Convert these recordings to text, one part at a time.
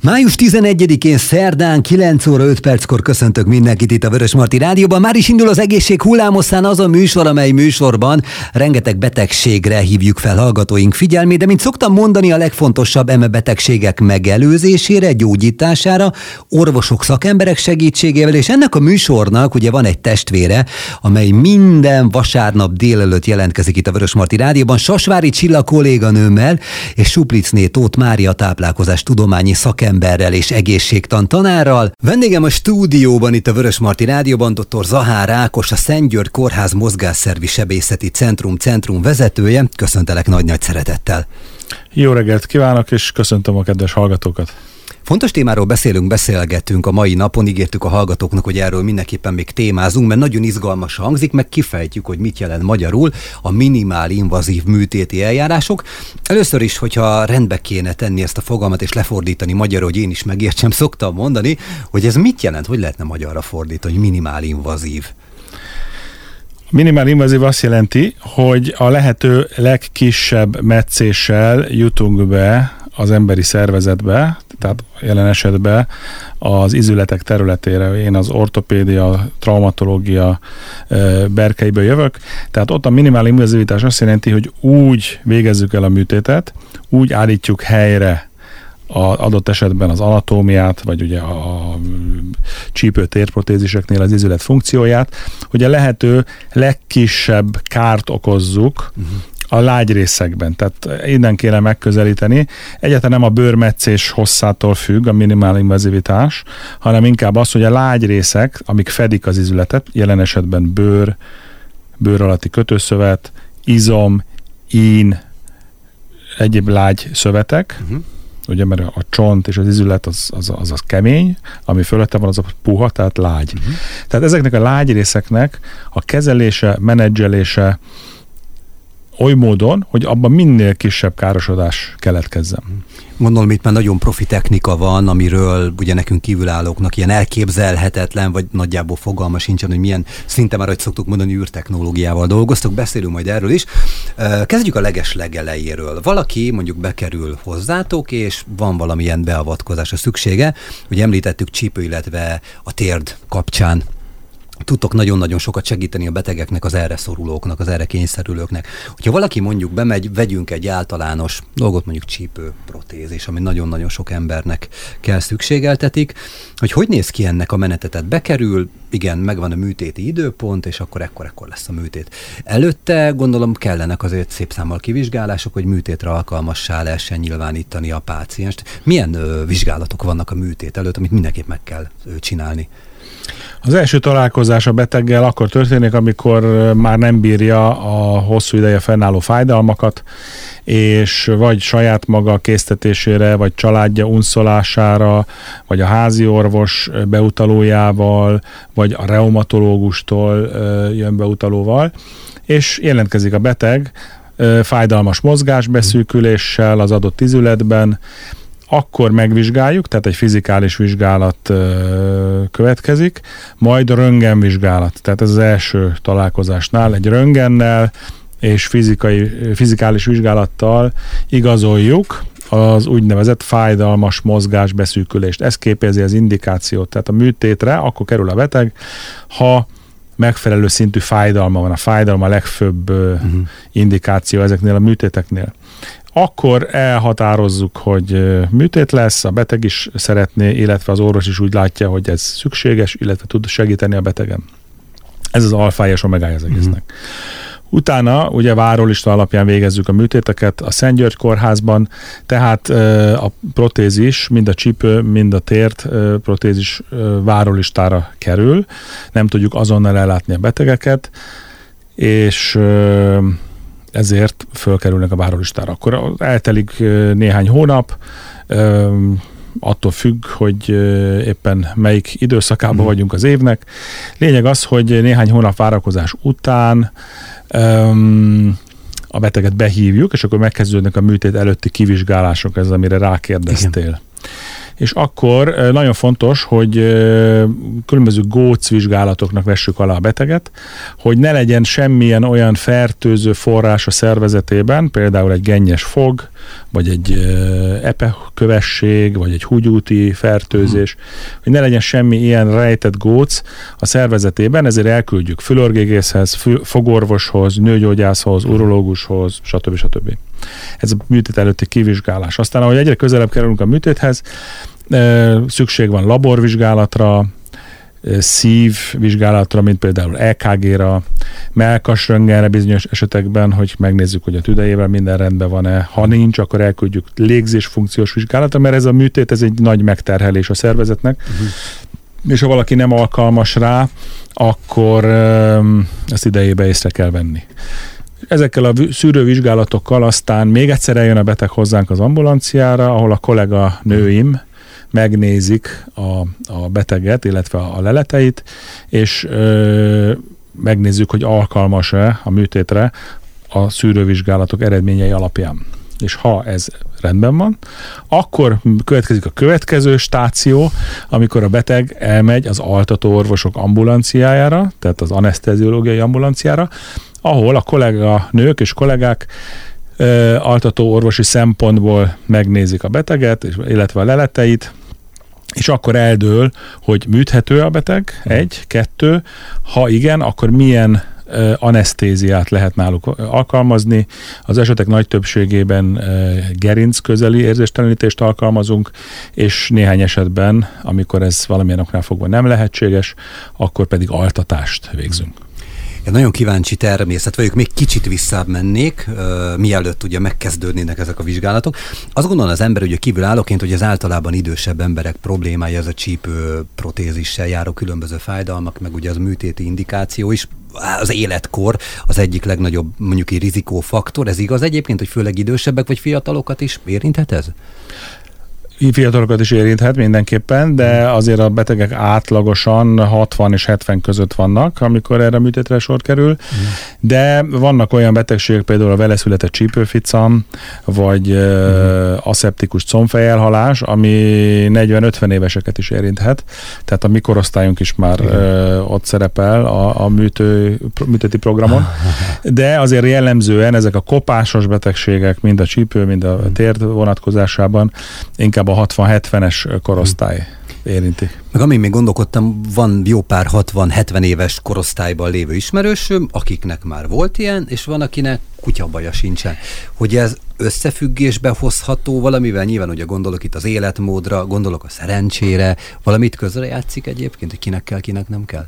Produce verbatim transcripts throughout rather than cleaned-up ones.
május tizenegyedikén szerdán kilenc óra öt perckor köszöntök mindenkit itt a Vörösmarty Rádióban. Már is indul az Egészség hullámoszán, az a műsor, amely műsorban rengeteg betegségre hívjuk fel hallgatóink figyelmét, de mint szoktam mondani, a legfontosabb eme betegségek megelőzésére, gyógyítására, orvosok, szakemberek segítségével, és ennek a műsornak ugye van egy testvére, amely minden vasárnap délelőtt jelentkezik itt a Vörösmarty Rádióban, Sasvári Csilla kolléganőmmel és Suplicné Tóth Mária táplálkozás tudományi szakember emberrel és egészségtan tanárral. Vendégem a stúdióban itt a Vörösmarty Rádióban dr. Zahár Ákos, a Szent György Kórház Mozgásszervi Sebészeti Centrum centrum vezetője. Köszöntelek nagy-nagy szeretettel. Jó reggelt kívánok, és köszöntöm a kedves hallgatókat. Fontos témáról beszélünk, beszélgetünk a mai napon, ígértük a hallgatóknak, hogy erről mindenképpen még témázunk, mert nagyon izgalmas hangzik, meg kifejtjük, hogy mit jelent magyarul a minimál invazív műtéti eljárások. Először is, hogyha rendbe kéne tenni ezt a fogalmat és lefordítani magyarul, hogy én is megértsem, szoktam mondani, hogy ez mit jelent, hogy lehetne magyarra fordítani, hogy minimál invazív. Minimál invazív azt jelenti, hogy a lehető legkisebb metszéssel jutunk be az emberi szervezetbe, tehát jelen esetben az izületek területére. Én az ortopédia, traumatológia berkeiből jövök, tehát ott a minimál invazivitás azt jelenti, hogy úgy végezzük el a műtétet, úgy állítjuk helyre az adott esetben az anatómiát, vagy ugye a csípő térprotéziseknél az izület funkcióját, hogy a lehető legkisebb kárt okozzuk uh-huh. a lágy részekben. Tehát innen kéne megközelíteni. Egyáltalán nem a bőrmetszés hosszától függ a minimál invazivitás, hanem inkább az, hogy a lágy részek, amik fedik az izületet, jelen esetben bőr, bőr alatti kötőszövet, izom, ín, egyéb lágy szövetek, uh-huh. ugye, mert a csont és az izület az, az, az, az kemény, ami fölötte van, az a puha, tehát lágy. Uh-huh. Tehát ezeknek a lágy részeknek a kezelése, menedzselése oly módon, hogy abban minél kisebb károsodás keletkezzen. Gondolom, itt már nagyon profi technika van, amiről ugye nekünk kívülállóknak ilyen elképzelhetetlen, vagy nagyjából fogalma sincsen, hogy milyen szinte már, hogy szoktuk mondani, űrtechnológiával dolgoztok, beszélünk majd erről is. Kezdjük a leges legelejéről. Valaki mondjuk bekerül hozzátok, és van valamilyen beavatkozásra szüksége. Ugye említettük csípő, illetve a térd kapcsán tudtok nagyon-nagyon sokat segíteni a betegeknek, az erre szorulóknak, az erre kényszerülőknek. Hogyha valaki mondjuk bemegy, vegyünk egy általános dolgot, mondjuk csípőprotézis, ami nagyon-nagyon sok embernek kell szükségeltetik, hogy hogy néz ki ennek a menetetet? Bekerül, igen, megvan a műtéti időpont, és akkor ekkor-ekkor lesz a műtét. Előtte gondolom kellenek azért szép számmal kivizsgálások, hogy műtétre alkalmassá lehessen nyilvánítani a pácienst. Milyen ö, vizsgálatok vannak a műtét előtt, amit mindenképp meg kell ö, csinálni? Az első találkozás a beteggel akkor történik, amikor már nem bírja a hosszú ideje fennálló fájdalmakat, és vagy saját maga késztetésére, vagy családja unszolására, vagy a házi orvos beutalójával, vagy a reumatológustól jön beutalóval, és jelentkezik a beteg fájdalmas mozgásbeszűküléssel az adott izületben, akkor megvizsgáljuk, tehát egy fizikális vizsgálat ö, következik, majd a röntgenvizsgálat, tehát ez az első találkozásnál egy röntgennel és fizikai, fizikális vizsgálattal igazoljuk az úgynevezett fájdalmas mozgásbeszűkülést. Ez képezi az indikációt, tehát a műtétre akkor kerül a beteg, ha megfelelő szintű fájdalma van. A fájdalma a legfőbb uh-huh. indikáció ezeknél a műtéteknél. Akkor elhatározzuk, hogy műtét lesz, a beteg is szeretné, illetve az orvos is úgy látja, hogy ez szükséges, illetve tud segíteni a betegen. Ez az alfája és omegája az egésznek. Mm. Utána ugye várólista alapján végezzük a műtéteket a Szent György Kórházban, tehát a protézis, mind a csípő, mind a tért protézis várólistára kerül. Nem tudjuk azonnal ellátni a betegeket, és ezért fölkerülnek a várólistára. Akkor eltelik néhány hónap, attól függ, hogy éppen melyik időszakában mm. vagyunk az évnek. Lényeg az, hogy néhány hónap várakozás után um, a beteget behívjuk, és akkor megkezdődnek a műtét előtti kivizsgálások, ez amire rákérdeztél. Igen. És akkor nagyon fontos, hogy különböző góc vizsgálatoknak vessük alá a beteget, hogy ne legyen semmilyen olyan fertőző forrás a szervezetében, például egy gennyes fog, vagy egy epekövesség, vagy egy húgyúti fertőzés, uh-huh. hogy ne legyen semmi ilyen rejtett góc a szervezetében, ezért elküldjük fülorgégészhez, fül, fogorvoshoz, nőgyógyászhoz, urológushoz, stb. stb. Ez a műtét előtti kivizsgálás. Aztán, ahogy egyre közelebb kerülünk a műtéthez, szükség van laborvizsgálatra, szívvizsgálatra, mint például é ká gé-ra, mellkasröntgenre bizonyos esetekben, hogy megnézzük, hogy a tüdejével minden rendben van-e. Ha nincs, akkor elküldjük légzésfunkciós vizsgálatra, mert ez a műtét, ez egy nagy megterhelés a szervezetnek, uh-huh. és ha valaki nem alkalmas rá, akkor ezt idejébe észre kell venni. Ezekkel a szűrővizsgálatokkal aztán még egyszer eljön a beteg hozzánk az ambulanciára, ahol a kollega nőim megnézik a, a beteget, illetve a leleteit, és ö, megnézzük, hogy alkalmas-e a műtétre a szűrővizsgálatok eredményei alapján. És ha ez rendben van, akkor következik a következő stáció, amikor a beteg elmegy az altató orvosok ambulanciájára, tehát az aneszteziológiai ambulanciára, ahol a kollega nők és kollégák ö, altató orvosi szempontból megnézik a beteget, illetve a leleteit, és akkor eldől, hogy műthető a beteg, egy, kettő, ha igen, akkor milyen uh, anesztéziát lehet náluk alkalmazni. Az esetek nagy többségében uh, gerinc közeli érzéstelenítést alkalmazunk, és néhány esetben, amikor ez valamilyen oknál fogva nem lehetséges, akkor pedig altatást végzünk. Én nagyon kíváncsi természet vagyok, még kicsit visszább mennék, uh, mielőtt ugye megkezdődnének ezek a vizsgálatok. Azt gondolom az ember ugye kívülállóként, hogy ez általában idősebb emberek problémája, ez a csípő protézissel járó különböző fájdalmak, meg ugye az műtéti indikáció is, az életkor az egyik legnagyobb mondjuk egy rizikófaktor. Ez igaz egyébként, hogy főleg idősebbek vagy fiatalokat is érinthet ez? Fiatalokat is érinthet mindenképpen, de azért a betegek átlagosan hatvan és hetven között vannak, amikor erre a műtétre sor kerül, mm. de vannak olyan betegségek, például a veleszületett csípőficam, vagy mm. uh, aszeptikus combfejelhalás, ami negyven-ötven éveseket is érinthet, tehát a mi korosztályunk is már uh, ott szerepel a, a műtő, műtéti programon, de azért jellemzően ezek a kopásos betegségek, mind a csípő, mind a térd vonatkozásában inkább a hatvan-hetvenes korosztály érinti. Meg amin még gondolkodtam, van jó pár hatvan-hetven éves korosztályban lévő ismerősöm, akiknek már volt ilyen, és van, akinek kutyabaja sincsen. Hogy ez összefüggésbe hozható valamivel, nyilván ugye gondolok itt az életmódra, gondolok a szerencsére, valamit közre játszik egyébként, hogy kinek kell, kinek nem kell?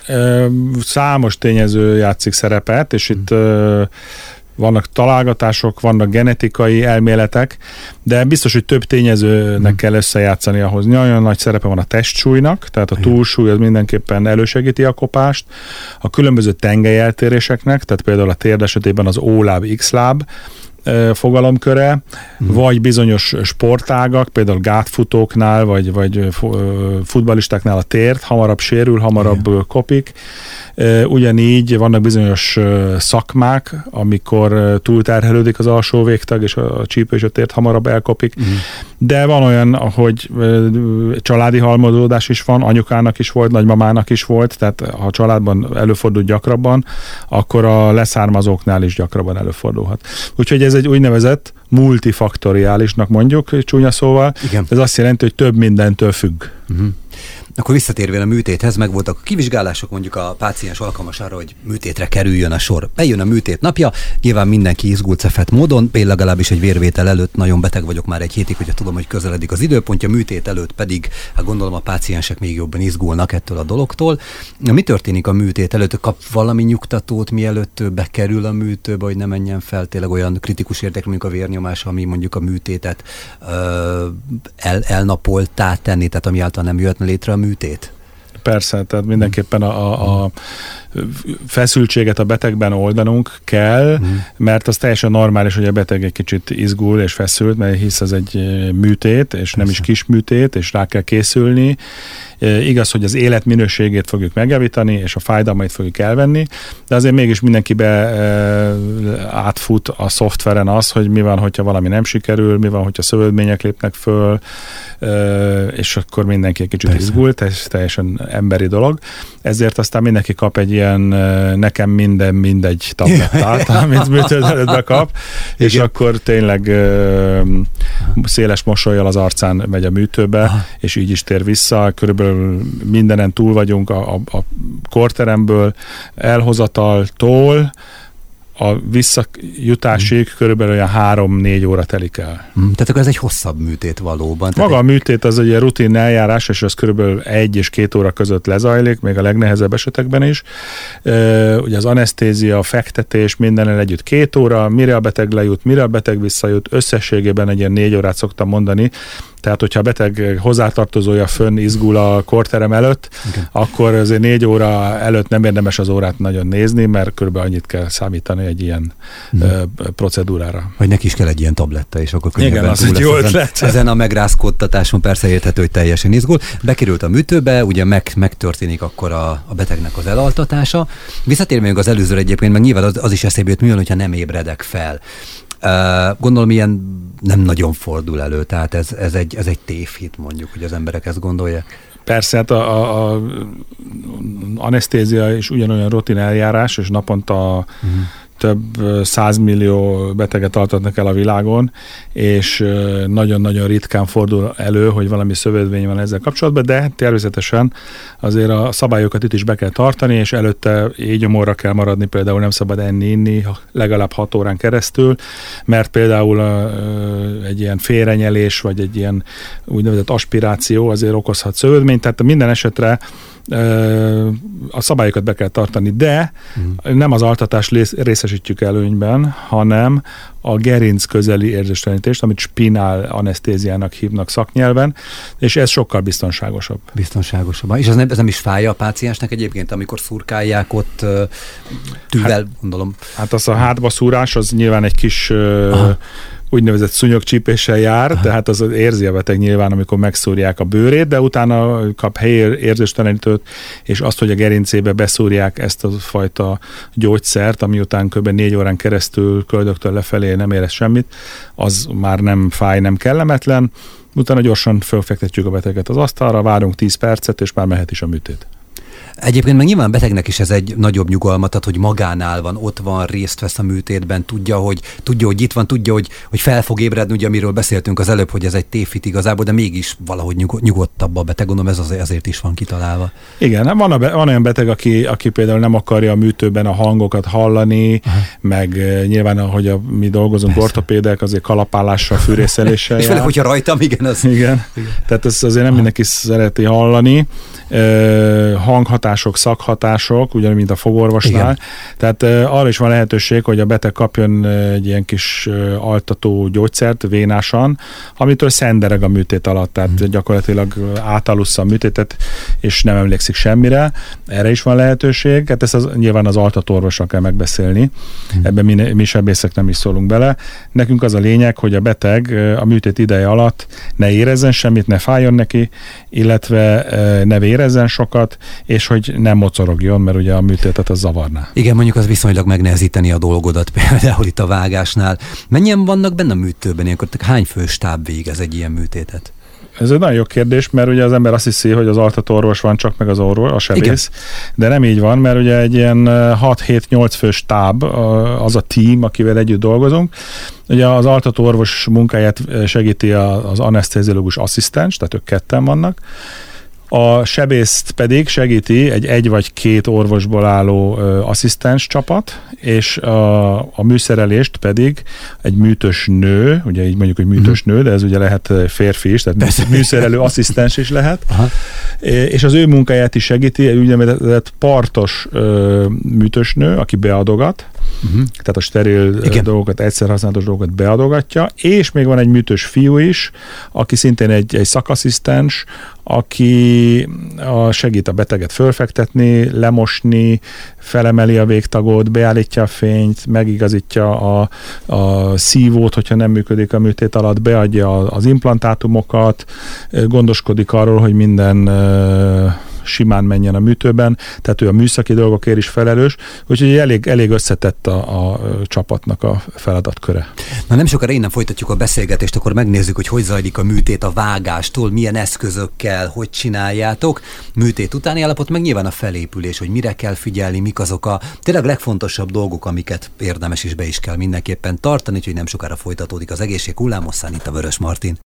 Számos tényező játszik szerepet, és hmm. itt vannak találgatások, vannak genetikai elméletek, de biztos, hogy több tényezőnek hmm. kell összejátszani ahhoz. Nagyon nagy szerepe van a testsúlynak, tehát a túlsúly az mindenképpen elősegíti a kopást. A különböző tengelyeltéréseknek, tehát például a térd esetében az O-láb, X-láb fogalomköre, hmm. vagy bizonyos sportágak, például gátfutóknál, vagy, vagy futballistáknál a térd hamarabb sérül, hamarabb yeah. kopik. Ugyanígy vannak bizonyos szakmák, amikor túlterhelődik az alsó végtag, és a csípő és a térd hamarabb elkopik. Mm. De van olyan, hogy családi halmozódás is van, anyukának is volt, nagymamának is volt, tehát ha a családban előfordul gyakrabban, akkor a leszármazóknál is gyakrabban előfordulhat. Úgyhogy ez egy úgynevezett multifaktoriálisnak mondjuk, csúnya szóval. Igen. Ez azt jelenti, hogy több mindentől függ. Mm-hmm. Akkor visszatérve a műtéthez, megvoltak a kivizsgálások, mondjuk a páciens alkalmas arra, hogy műtétre kerüljön a sor. Eljön a műtét napja, nyilván mindenki izgult szefett módon, én legalábbis egy vérvétel előtt nagyon beteg vagyok már egy hétig, hogyha tudom, hogy közeledik az időpontja, műtét előtt pedig, hát gondolom a páciensek még jobban izgulnak ettől a dologtól. Mi történik a műtét előtt? Kap valami nyugtatót, mielőtt bekerül a műtőbe, hogy ne menjen fel tényleg olyan kritikus értékű, mondjuk a vérnyomás, ami mondjuk a műtétet ö, el, elnapoltá tenni, tehát ami által nem jöhetne létre a műtét? Persze, tehát mindenképpen a, a feszültséget a betegben oldanunk kell, mm. mert az teljesen normális, hogy a beteg egy kicsit izgul és feszült, mert hisz az egy műtét, és Persze. nem is kis műtét, és rá kell készülni. Igaz, hogy az életminőségét fogjuk megjavítani, és a fájdalmait fogjuk elvenni, de azért mégis mindenkibe átfut a szoftveren az, hogy mi van, hogyha valami nem sikerül, mi van, hogyha szövődmények lépnek föl, és akkor mindenki egy kicsit Persze. izgult, ez teljesen emberi dolog, ezért aztán mindenki kap egy ilyen nekem minden mindegy tablettát, amit műtőd előtt bekap, és igen. akkor tényleg széles mosollyal az arcán megy a műtőbe, aha. és így is tér vissza, körülbelül mindenen túl vagyunk a, a, a korteremből, elhozataltól, a visszajutásig mm. körülbelül olyan három-négy óra telik el. Mm, tehát akkor ez egy hosszabb műtét valóban. Maga egy... a műtét az egy rutin eljárás, és az körülbelül egy és két óra között lezajlik, még a legnehezebb esetekben is. E, ugye az anesztézia, a fektetés, mindennel együtt két óra, mire a beteg lejut, mire a beteg visszajut, összességében egy ilyen négy órát szoktam mondani. Tehát, hogyha a beteg hozzátartozója fönn izgul a korterem előtt, okay. akkor azért négy óra előtt nem érdemes az órát nagyon nézni, mert körülbelül annyit kell számítani egy ilyen mm. ö, procedúrára. Vagy neki is kell egy ilyen tabletta, és akkor könnyebben igen, az egy jó ötlet. Ezen, ezen a megrázkódtatáson persze érthető, hogy teljesen izgul. Bekerült a műtőbe, ugye meg, megtörténik akkor a, a betegnek az elaltatása. Visszatérve még az előzőre egyébként, meg nyilván az, az is eszébe jut, mi van, hogyha nem ébredek fel. Uh, gondolom, ilyen nem nagyon fordul elő, tehát ez, ez, egy, ez egy tévhit, mondjuk, hogy az emberek ezt gondolják. Persze, hát a, a, a anesztézia is ugyanolyan rutin eljárás, és naponta uh-huh. több százmillió beteget altatnak el a világon, és nagyon-nagyon ritkán fordul elő, hogy valami szövődmény van ezzel kapcsolatban, de természetesen azért a szabályokat itt is be kell tartani, és előtte éjgyomorra kell maradni, például nem szabad enni, inni legalább hat órán keresztül, mert például egy ilyen félrenyelés, vagy egy ilyen úgynevezett aspiráció azért okozhat szövődményt, tehát minden esetre a szabályokat be kell tartani, de mm. nem az altatást részesítjük előnyben, hanem a gerinc közeli érzéstelenítést, amit spinál anesztéziának hívnak szaknyelven, és ez sokkal biztonságosabb. Biztonságosabb. És ez nem, ez nem is fájja a páciensnek egyébként, amikor szurkálják ott tűvel, hát, gondolom. Hát az a hátba szúrás, az nyilván egy kis Aha. úgynevezett szúnyogcsípéssel jár, Aha. tehát az érzi a beteg nyilván, amikor megszúrják a bőrét, de utána kap helyi érzéstelenítőt, és azt, hogy a gerincébe beszúrják ezt a fajta gyógyszert, ami után kb. négy órán keresztül köldöktől lefelé nem érez semmit, az már nem fáj, nem kellemetlen. Utána gyorsan fölfektetjük a beteget az asztalra, várunk tíz percet, és már mehet is a műtét. Egyébként meg nyilván betegnek is ez egy nagyobb nyugalmat ad, hogy magánál van, ott van, részt vesz a műtétben, tudja, hogy, tudja, hogy itt van, tudja, hogy, hogy fel fog ébredni, ugye, amiről beszéltünk az előbb, hogy ez egy tévhit igazából, de mégis valahogy nyugodtabb a beteg, gondolom ez az, ezért is van kitalálva. Igen, van, a, van olyan beteg, aki, aki például nem akarja a műtőben a hangokat hallani, Aha. meg nyilván, ahogy a, mi dolgozunk Persze. ortopédek, azért kalapálással, fűrészeléssel És főleg, hogyha rajtam, igen, az... Igen, igen. Tehát ez azért nem Aha. mindenki szereti hallani. Uh, hanghatások, szakhatások, ugyanúgy, mint a fogorvosnál. Igen. Tehát uh, arra is van lehetőség, hogy a beteg kapjon uh, egy ilyen kis uh, altató gyógyszert vénásan, amitől szendereg a műtét alatt, tehát hmm. gyakorlatilag átalussza a műtétet, és nem emlékszik semmire. Erre is van lehetőség. Hát ezt az, nyilván az altatóorvossal kell megbeszélni. Hmm. Ebben mi, mi sebészek nem is szólunk bele. Nekünk az a lényeg, hogy a beteg uh, a műtét ideje alatt ne érezzen semmit, ne fájjon neki, illetve uh, ne érezzen sokat, és hogy nem mocorogjon, mert ugye a műtétet az zavarná. Igen, mondjuk az viszonylag megnehezíteni a dolgodat, például itt a vágásnál. Mennyien vannak benne a műtőben ilyenkor? Hány fő stáb végez egy ilyen műtétet? Ez egy nagyon jó kérdés, mert ugye az ember azt hiszi, hogy az altatóorvos van csak, meg az orvos, a sebész, Igen. de nem így van, mert ugye egy ilyen hat-hét-nyolc fő stáb, az a tím, akivel együtt dolgozunk. Ugye az altatóorvos munkáját segíti az anesztéziológus asszisztens, tehát ők ketten vannak. A sebészt pedig segíti egy egy vagy két orvosból álló ö, asszisztens csapat, és a, a műszerelést pedig egy műtös nő, ugye így mondjuk, hogy műtös nő, de ez ugye lehet férfi is, tehát Persze. műszerelő asszisztens is lehet, Aha. és az ő munkáját is segíti egy úgynevezett partos ö, műtös nő, aki beadogat, uh-huh. tehát a steril Igen. dolgokat, egyszer használatos dolgokat beadogatja, és még van egy műtös fiú is, aki szintén egy, egy szakasszisztens, aki a segít a beteget fölfektetni, lemosni, felemeli a végtagot, beállítja a fényt, megigazítja a, a szívót, hogyha nem működik a műtét alatt, beadja az implantátumokat, gondoskodik arról, hogy minden simán menjen a műtőben, tehát ő a műszaki dolgokért is felelős, úgyhogy elég, elég összetett a, a csapatnak a feladatköre. Na nem sokára innen folytatjuk a beszélgetést, akkor megnézzük, hogy hogy zajlik a műtét a vágástól, milyen eszközökkel, hogy csináljátok. Műtét utáni állapot, meg nyilván a felépülés, hogy mire kell figyelni, mik azok a tényleg legfontosabb dolgok, amiket érdemes is be is kell mindenképpen tartani, úgyhogy nem sokára folytatódik az egészség hullámosszán itt a Vörös Martin.